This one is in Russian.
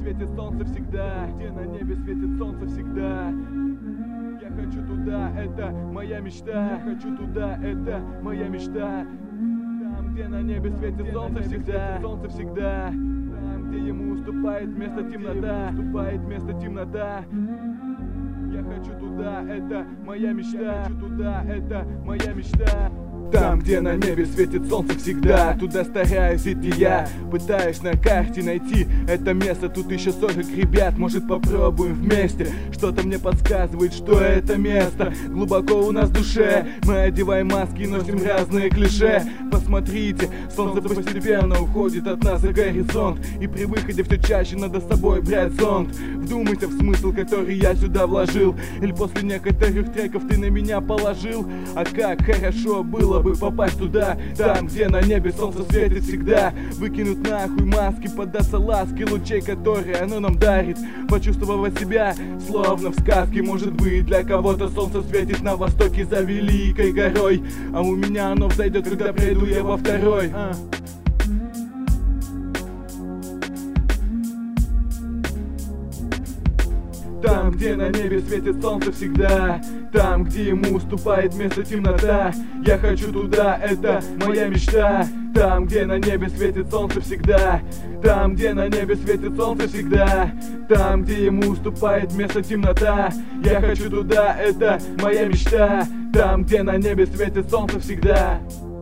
светит солнце всегда, где на небе светит солнце всегда. Я хочу туда, это моя мечта. Я хочу туда, это моя мечта. Там, где на небе светит солнце всегда, солнце всегда. Там, где ему уступает место темнота, уступает место темнота. Я хочу туда, это моя мечта. Я хочу туда, это моя мечта. Там, где на небе светит солнце всегда, туда стараюсь идти я. Пытаюсь на карте найти это место. Тут еще 40 ребят, может попробуем вместе. Что-то мне подсказывает, что это место глубоко у нас в душе. Мы одеваем маски и носим разные клише. Посмотрите, солнце постепенно уходит от нас за горизонт. И при выходе все чаще надо с собой брать зонт. Вдумайся в смысл, который я сюда вложил. Или после некоторых треков ты на меня положил. А как хорошо было бы попасть туда, там, где на небе солнце светит всегда. Выкинуть нахуй маски, поддаться ласке лучей, которые оно нам дарит. Почувствовать себя, словно в сказке. Может быть, для кого-то солнце светит на востоке за великой горой, а у меня оно взойдет, когда приду я во второй. Там, где на небе светит солнце всегда, там, где ему уступает место темнота. Я хочу туда, это моя мечта. Там, где на небе светит солнце всегда, там, где на небе светит солнце всегда. Там, где ему уступает место темнота. Я хочу туда, это моя мечта. Там, где на небе светит солнце всегда.